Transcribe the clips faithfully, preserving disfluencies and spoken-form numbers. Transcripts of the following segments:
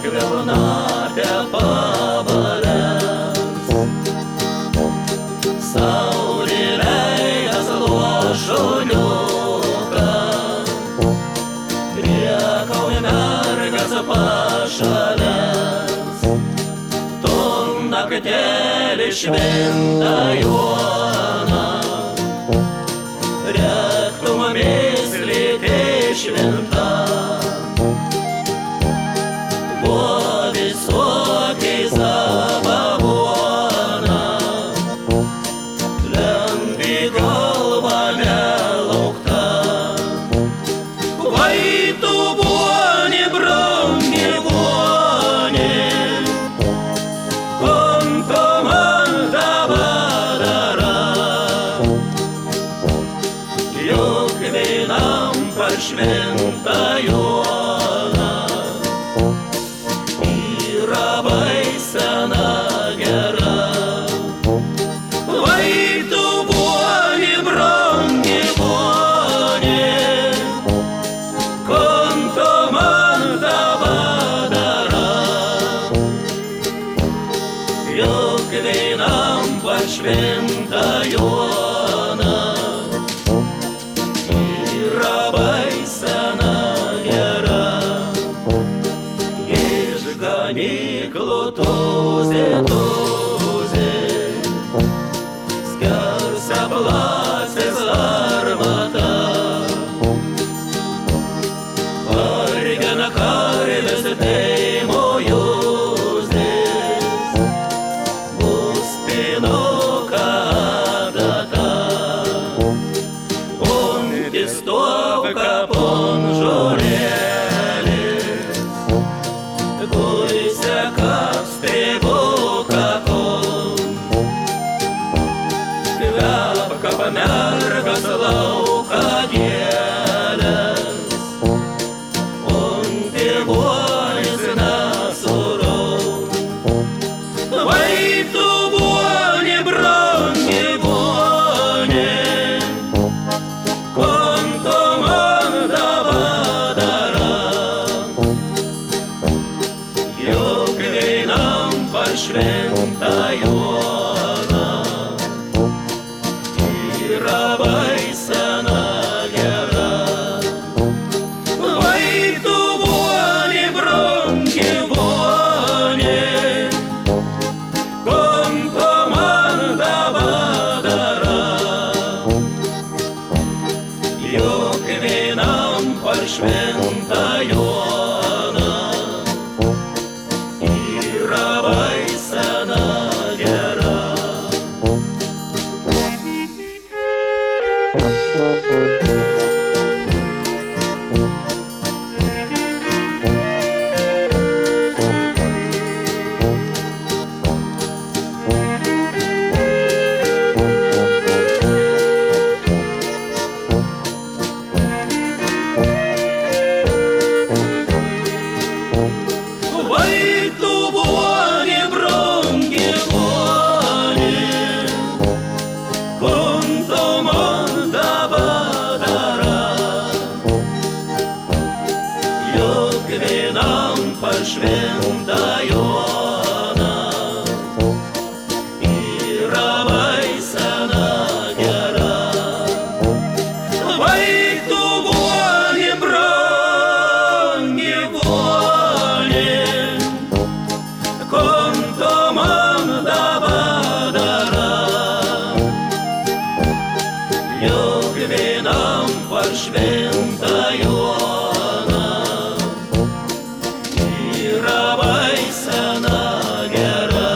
skliaunate pavarės. Saulė veidas luošuliuką, riekauja mergas pašalės. Tu naktėlį šventą juoną, rektum myslyti šventą. Buvo visokiai zabavona, lengvi galva nelaukta. Vai tu boni, brangi boni, konto man davadara, juk vienam pašventą juoną yra baisena gera. Vai tu boni, brangi boni, konto man davadara, juk vienam pašventą juoną yra baisena gera. Iš ganyklų tūzė, tūzė, skersa placės armata. Vargina karvės teimo jūzdės, bus pinuka data. Unti stovka pon žolėlis, kuise kapstėvo kapon. Kvepka pamergas lauka gėlės, unti vuolis nesurau. Vai tu boni, brangi boni, konto man davadara, juk vienam pašventą juoną yra baisena gera. Vai tu boni, brangi boni, konto man davadara, juk vienam pašventą juoną yra baisena gera. Vai tu boni, brangi boni, konto man davadara, juk vienam pašventą juoną yra baisena gera. Vai tu boni, brangi boni, konto man davadara, juk vienam pašventą juoną yra baisena gera.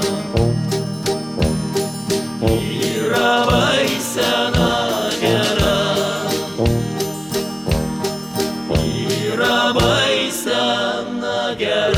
Yra baisena gera. Yra baisena gera.